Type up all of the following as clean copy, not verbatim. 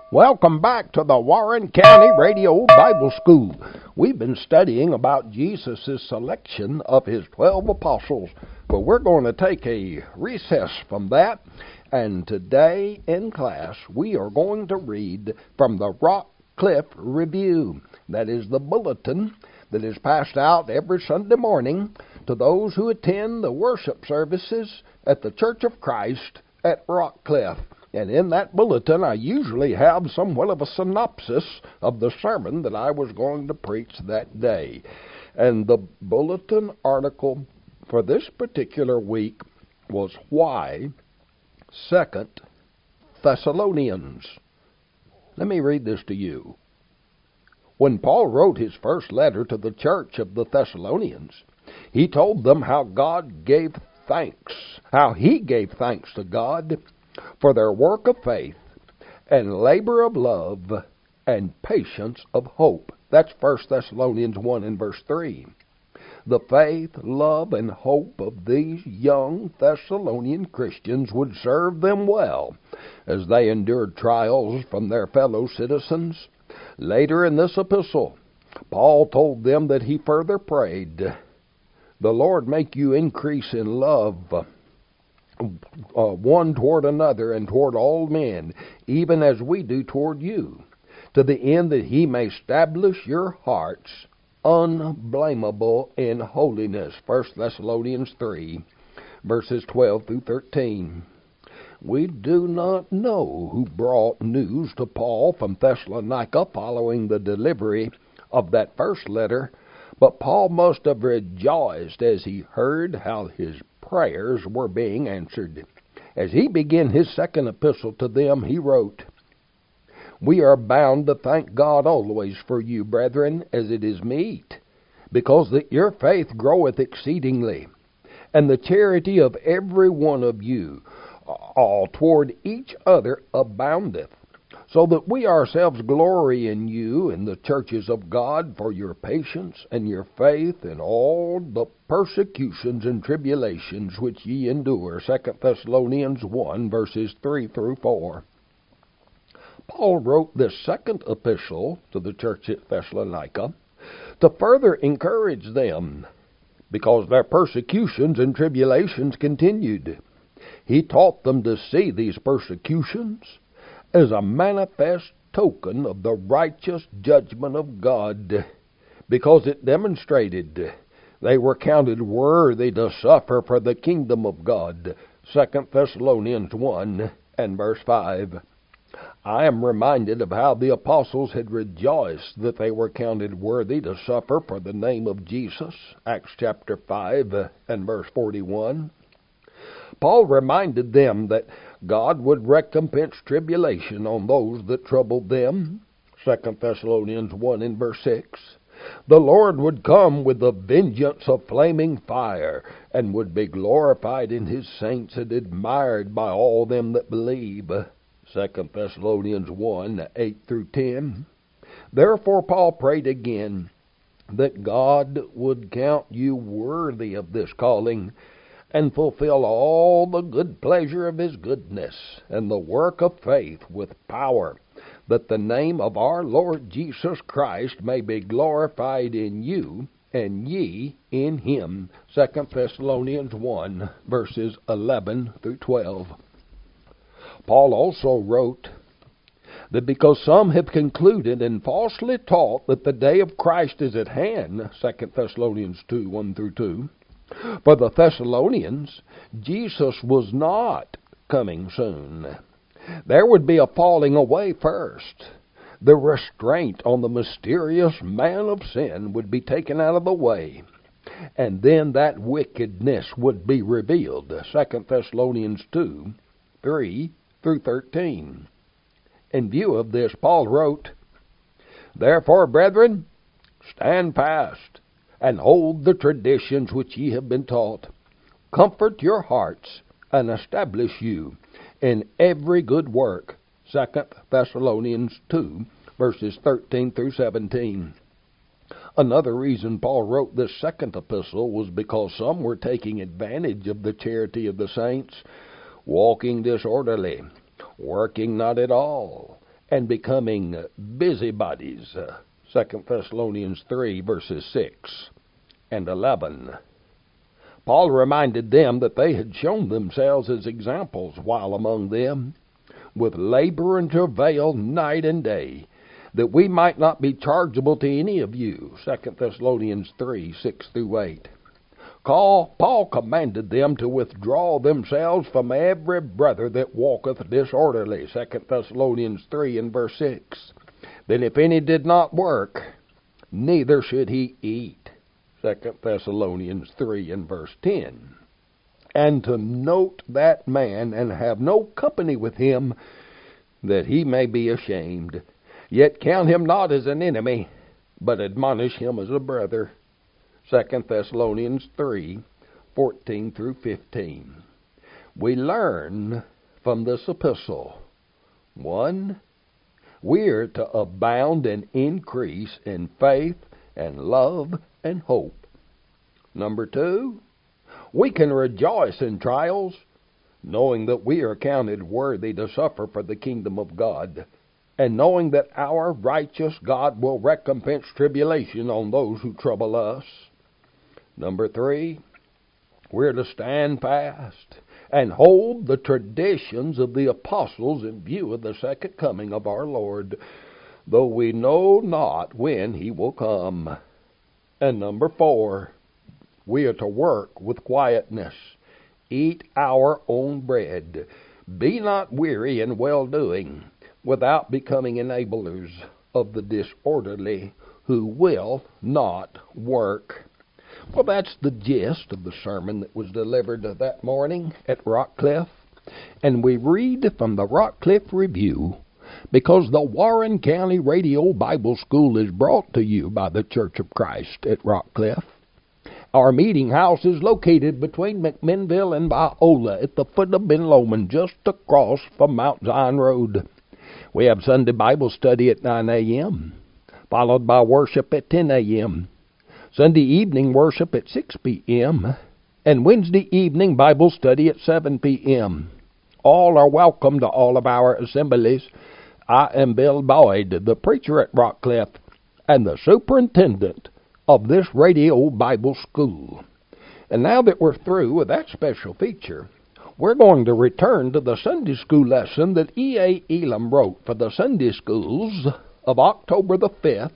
Welcome back to the Warren County Radio Bible School. We've been studying about Jesus' selection of his 12 apostles, but we're going to take a recess from that, and today in class we are going to read from the Rock Cliff Review. That is the bulletin that is passed out every Sunday morning to those who attend the worship services at the Church of Christ at Rock Cliff. And in that bulletin, I usually have somewhat of a synopsis of the sermon that I was going to preach that day. And the bulletin article for this particular week was Why 2 Thessalonians. Let me read this to you. When Paul wrote his first letter to the church of the Thessalonians, he told them how he gave thanks to God for their work of faith and labor of love and patience of hope. That's 1 Thessalonians 1 and verse 3. The faith, love, and hope of these young Thessalonian Christians would serve them well as they endured trials from their fellow citizens. Later in this epistle, Paul told them that he further prayed, "The Lord make you increase in love one toward another and toward all men, even as we do toward you, to the end that he may establish your hearts unblameable in holiness." 1 Thessalonians 3, verses 12 through 13. We do not know who brought news to Paul from Thessalonica following the delivery of that first letter, but Paul must have rejoiced as he heard how his prayers were being answered. As he began his second epistle to them, he wrote, "We are bound to thank God always for you, brethren, as it is meet, because that your faith groweth exceedingly, and the charity of every one of you all toward each other aboundeth, so that we ourselves glory in you in the churches of God for your patience and your faith in all the persecutions and tribulations which ye endure." 2 Thessalonians 1, verses 3 through 4. Paul wrote this second epistle to the church at Thessalonica to further encourage them, because their persecutions and tribulations continued. He taught them to see these persecutions as a manifest token of the righteous judgment of God, because it demonstrated they were counted worthy to suffer for the kingdom of God. 2 Thessalonians 1 and verse 5. I am reminded of how the apostles had rejoiced that they were counted worthy to suffer for the name of Jesus. Acts chapter 5 and verse 41. Paul reminded them that God would recompense tribulation on those that troubled them. 2 Thessalonians 1 and verse 6. The Lord would come with the vengeance of flaming fire, and would be glorified in his saints and admired by all them that believe. 2 Thessalonians 1, 8 through 10. Therefore Paul prayed again that God would count you worthy of this calling, and fulfill all the good pleasure of his goodness, and the work of faith with power, that the name of our Lord Jesus Christ may be glorified in you, and ye in him. 2 Thessalonians 1, verses 11 through 12. Paul also wrote that because some have concluded and falsely taught that the day of Christ is at hand, 2 Thessalonians 2, 1 through 2, for the Thessalonians, Jesus was not coming soon. There would be a falling away first. The restraint on the mysterious man of sin would be taken out of the way, and then that wickedness would be revealed. 2 Thessalonians 2, 3 through 13. In view of this, Paul wrote, "Therefore, brethren, stand fast, and hold the traditions which ye have been taught. Comfort your hearts, and establish you in every good work." 2 Thessalonians 2, verses 13 through 17. Another reason Paul wrote this second epistle was because some were taking advantage of the charity of the saints, walking disorderly, working not at all, and becoming busybodies. 2 Thessalonians 3, verses 6 and 11. Paul reminded them that they had shown themselves as examples while among them, with labor and travail night and day, that we might not be chargeable to any of you. 2 Thessalonians 3, 6 through 8. Paul commanded them to withdraw themselves from every brother that walketh disorderly. 2 Thessalonians 3 and verse 6. Then if any did not work, neither should he eat. 2 Thessalonians 3 and verse 10. And to note that man, and have no company with him, that he may be ashamed. Yet count him not as an enemy, but admonish him as a brother. 2 Thessalonians 3, 14 through 15. We learn from this epistle. 1. We are to abound and increase in faith and love and hope. 2. We can rejoice in trials, knowing that we are counted worthy to suffer for the kingdom of God, and knowing that our righteous God will recompense tribulation on those who trouble us. 3, we're to stand fast and hold the traditions of the apostles in view of the second coming of our Lord, though we know not when he will come. And 4, we are to work with quietness, eat our own bread, be not weary in well-doing, without becoming enablers of the disorderly who will not work. Well, that's the gist of the sermon that was delivered that morning at Rockcliffe. And we read from the Rockcliffe Review because the Warren County Radio Bible School is brought to you by the Church of Christ at Rockcliffe. Our meeting house is located between McMinnville and Biola at the foot of Ben Lomond, just across from Mount Zion Road. We have Sunday Bible study at 9 a.m., followed by worship at 10 a.m., Sunday evening worship at 6 p.m., and Wednesday evening Bible study at 7 p.m. All are welcome to all of our assemblies. I am Bill Boyd, the preacher at Rockcliffe, and the superintendent of this radio Bible school. And now that we're through with that special feature, we're going to return to the Sunday school lesson that E.A. Elam wrote for the Sunday schools of October the 5th,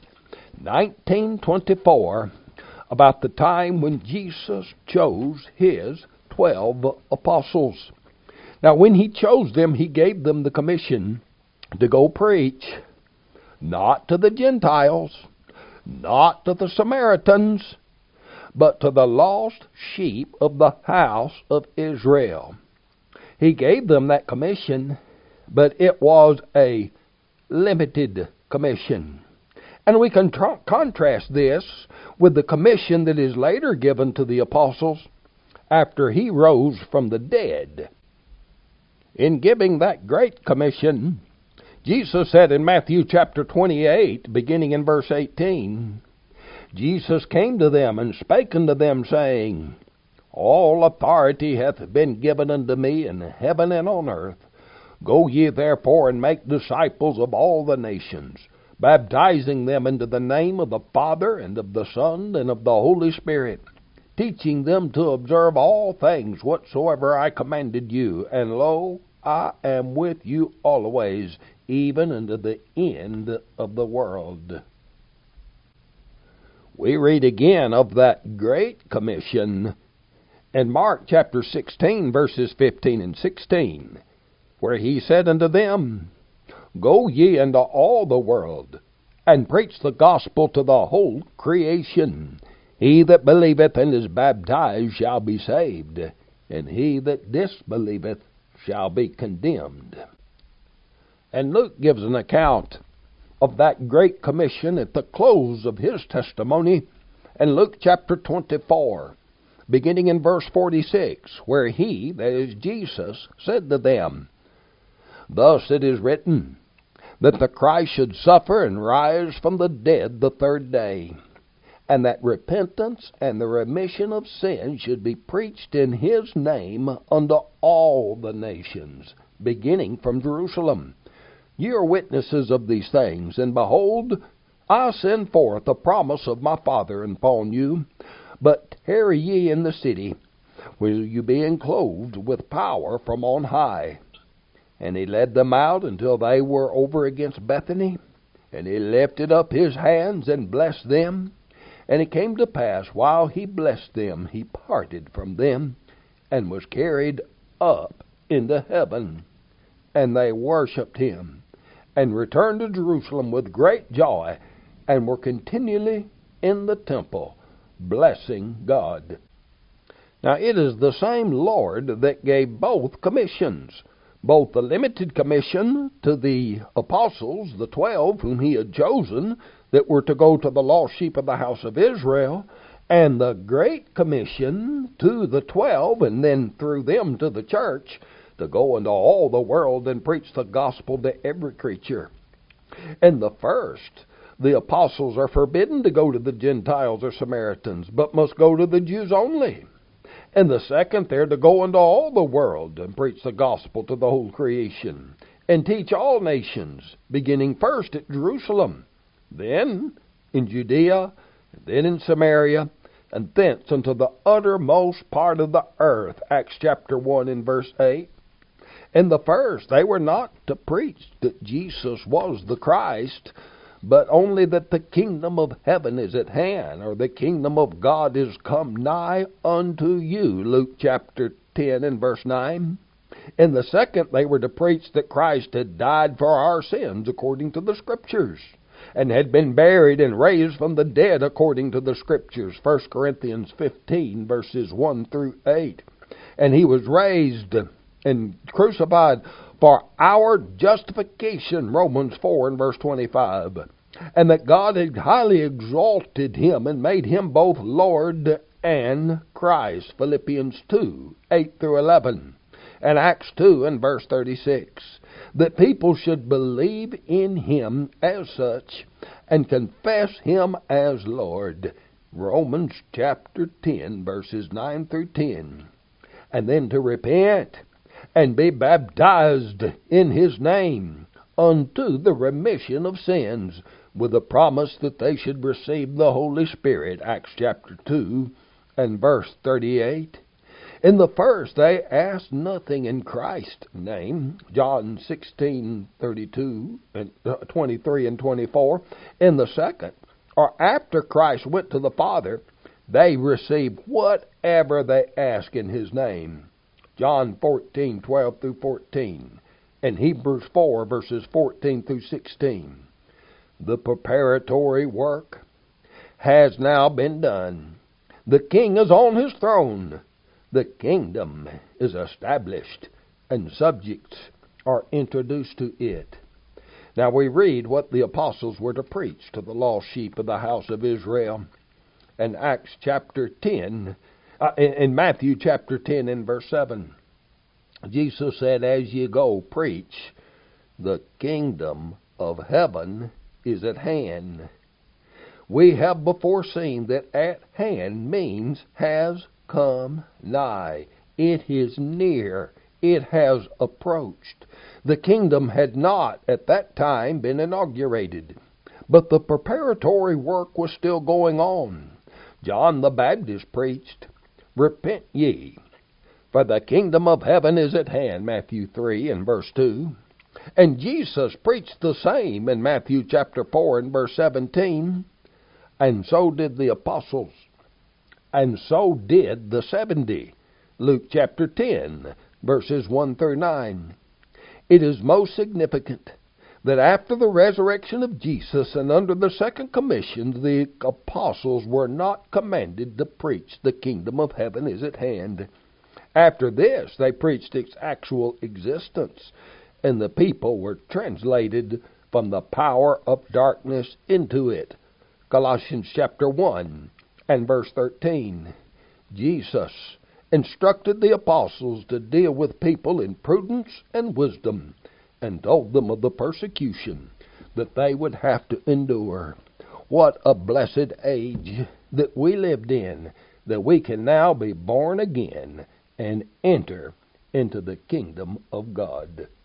1924, about the time when Jesus chose his 12 apostles. Now, when he chose them, he gave them the commission to go preach, not to the Gentiles, not to the Samaritans, but to the lost sheep of the house of Israel. He gave them that commission, but it was a limited commission. And we can contrast this with the commission that is later given to the apostles after he rose from the dead. In giving that great commission, Jesus said in Matthew chapter 28, beginning in verse 18, Jesus came to them and spake unto them, saying, All authority hath been given unto me in heaven and on earth. Go ye therefore and make disciples of all the nations, baptizing them into the name of the Father and of the Son and of the Holy Spirit, teaching them to observe all things whatsoever I commanded you. And lo, I am with you always, even unto the end of the world. We read again of that great commission in Mark chapter 16, verses 15 and 16, where he said unto them, Go ye into all the world, and preach the gospel to the whole creation. He that believeth and is baptized shall be saved, and he that disbelieveth shall be condemned. And Luke gives an account of that great commission at the close of his testimony in Luke chapter 24, beginning in verse 46, where he, that is Jesus, said to them, Thus it is written, that the Christ should suffer and rise from the dead the third day, and that repentance and the remission of sins should be preached in his name unto all the nations, beginning from Jerusalem. Ye are witnesses of these things, and behold, I send forth the promise of my Father upon you. But tarry ye in the city, will you be enclosed with power from on high. And he led them out until they were over against Bethany. And he lifted up his hands and blessed them. And it came to pass, while he blessed them, he parted from them, and was carried up into heaven. And they worshipped him, and returned to Jerusalem with great joy, and were continually in the temple, blessing God. Now it is the same Lord that gave both commissions, both the limited commission to the apostles, the 12 whom he had chosen, that were to go to the lost sheep of the house of Israel, and the great commission to the 12, and then through them to the church, to go into all the world and preach the gospel to every creature. In the first, the apostles are forbidden to go to the Gentiles or Samaritans, but must go to the Jews only. In the second, they're to go into all the world and preach the gospel to the whole creation, and teach all nations, beginning first at Jerusalem, then in Judea, then in Samaria, and thence unto the uttermost part of the earth. Acts chapter 1 and verse 8. In the first, they were not to preach that Jesus was the Christ, but only that the kingdom of heaven is at hand, or the kingdom of God is come nigh unto you. Luke chapter 10 and verse 9. In the second, they were to preach that Christ had died for our sins according to the Scriptures, and had been buried and raised from the dead according to the Scriptures. 1 Corinthians 15 verses 1 through 8. And he was raised and crucified for our justification, Romans 4 and verse 25. And that God had highly exalted him and made him both Lord and Christ, Philippians 2, 8 through 11. And Acts 2 and verse 36. That people should believe in him as such and confess him as Lord, Romans chapter 10 verses 9 through 10. And then to repent and be baptized in his name unto the remission of sins, with the promise that they should receive the Holy Spirit, Acts chapter 2 and verse 38. In the first, they asked nothing in Christ's name, John 16:32 and 23 and 24. In the second, or after Christ went to the Father, they received whatever they ask in his name, John 14:12 through 14, and Hebrews 4 verses 14 through 16. The preparatory work has now been done. The King is on his throne. The kingdom is established, and subjects are introduced to it. Now we read what the apostles were to preach to the lost sheep of the house of Israel. In Acts chapter 10, in Matthew chapter 10 and verse 7, Jesus said, "As ye go, preach, the kingdom of heaven is at hand." We have before seen that at hand means has come nigh. It is near. It has approached. The kingdom had not at that time been inaugurated, but the preparatory work was still going on. John the Baptist preached, "Repent ye, for the kingdom of heaven is at hand," Matthew 3 and verse 2. And Jesus preached the same in Matthew chapter 4 and verse 17. And so did the apostles. And so did the 70. Luke chapter 10, verses 1 through 9. It is most significant that after the resurrection of Jesus and under the second commission, the apostles were not commanded to preach the kingdom of heaven is at hand. After this, they preached its actual existence, and the people were translated from the power of darkness into it. Colossians chapter 1 and verse 13. Jesus instructed the apostles to deal with people in prudence and wisdom, and told them of the persecution that they would have to endure. What a blessed age that we lived in, that we can now be born again and enter into the kingdom of God.